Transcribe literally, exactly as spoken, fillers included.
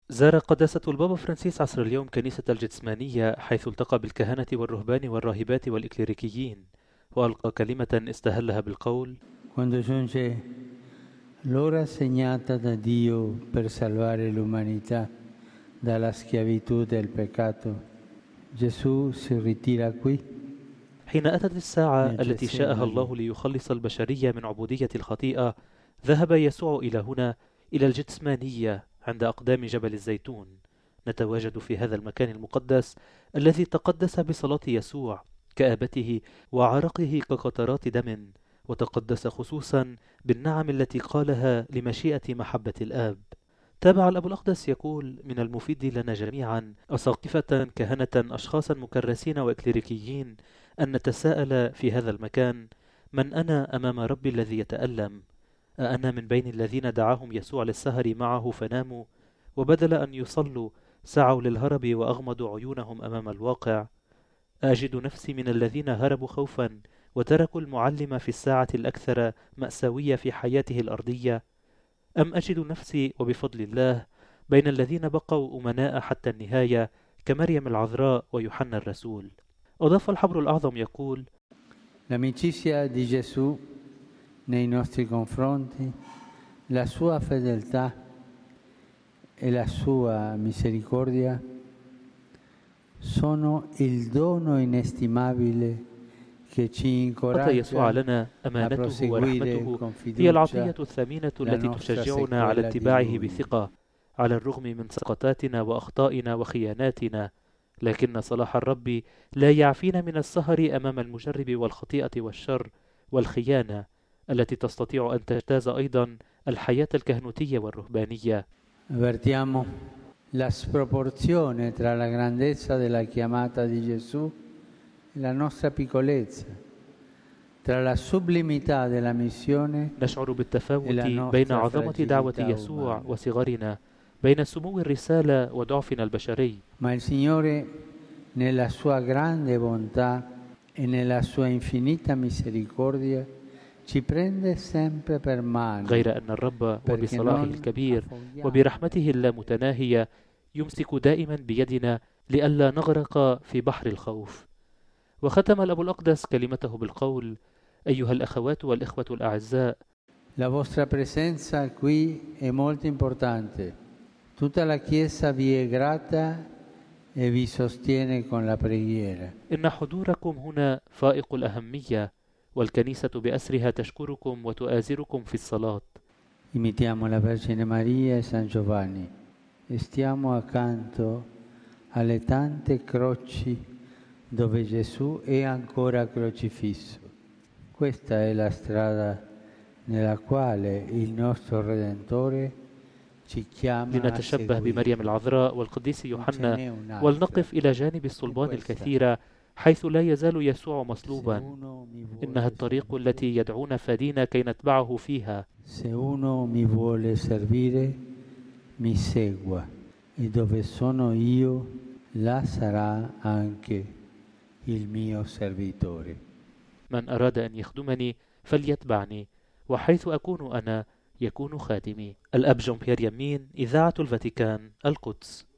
زار قداسة البابا فرانسيس عصر اليوم كنيسة الجتسمانية، حيث التقى بالكهنة والرهبان والراهبات والإكليريكيين، وألقى كلمة استهلها بالقول: Quando giunge l'ora segnata da Dio per salvare l'umanità dalla schiavitù del peccato, Gesù si ritira qui حين أتت الساعة nel التي شاءها Getsemani. الله ليخلص البشرية من عبودية الخطيئة، ذهب يسوع إلى هنا، إلى الجتسمانية عند أقدام جبل الزيتون. نتواجد في هذا المكان المقدس الذي تقدس بصلاة يسوع كآبته وعرقه كقطرات دم، وتقدس خصوصا بالنعم التي قالها لمشيئة محبة الآب. تابع الأب الأقدس يقول: من المفيد لنا جميعا أساقفة، كهنة، أشخاصا مكرسين وإكليريكيين، أن نتساءل في هذا المكان: من أنا أمام ربي الذي يتألم؟ أأنا من بين الذين دعاهم يسوع للسهر معه فناموا، وبدل أن يصلوا سعوا للهرب وأغمضوا عيونهم أمام الواقع؟ أجد نفسي من الذين هربوا خوفا وتركوا المعلم في الساعة الأكثر مأساوية في حياته الأرضية؟ أم أجد نفسي وبفضل الله بين الذين بقوا أمناء حتى النهاية كمريم العذراء ويوحنا الرسول؟ أضاف الحبر الأعظم يقول: L'amicizia di Gesù nei nostri confronti, la sua fedeltà e la sua misericordia sono il dono inestimabile che ci أعطى يسوع incoraggia لنا a أمانته proseguire ورحمته، con هي العطية fiducia الثمينة la التي nostra تشجعنا على sequela di اتباعه Lui. بثقة على الرغم من سقطاتنا وأخطائنا وخياناتنا. لكن صلاح الرب لا يعفينا من السهر أمام المجرب والخطيئة والشر والخيانة التي تستطيع أن تجتاز أيضا الحياة الكهنوتية والرهبانية. Avvertiamo la sproporzione tra la grandezza della chiamata di Gesù e la nostra piccolezza, tra la sublimità della missione نشعر e بالتفاوت la بين nostra عظمة دعوة fragilità يسوع umana. وصغرنا، بين سمو الرسالة وضعفنا البشري. Ma il Signore, nella sua grande bontà e nella sua infinita misericordia, ci prende sempre per mano غير أن الرب perché وبصلاحه non الكبير affoghiamo. وبرحمته اللامتناهية يمسك دائما بيدنا لئلا نغرق في بحر الخوف. وختم الأب الأقدس كلمته بالقول: أيها الأخوات والإخوة الأعزاء، La vostra presenza qui è molto importante. Tutta la Chiesa vi è grata e vi sostiene con la preghiera. إن حضوركم هنا فائق الأهمية، والكنيسة بأسرها تشكركم وتؤازركم في الصلاة. Imitiamo la Vergine Maria e San Giovanni e stiamo accanto alle tante croci dove Gesù è ancora crocifisso. Questa è la strada nella quale il nostro Redentore ci chiama a لنتشبه seguire. بمريم العذراء والقديس Non ce يوحنا، n'è un'altra. ولنقف إلى جانب الصلبان الكثيرة حيث لا يزال يسوع Se مصلوبا. uno mi إنها vuole الطريق servire, التي يدعونا فدينا كي نتبعه فيها. se uno mi vuole servire, mi segua, e dove sono io, là sarà anche il mio servitore. من أراد أن يخدمني فليتبعني، وحيث أكون أنا يكون خادمي. الأب جون بيير يمين، إذاعة الفاتيكان، القدس.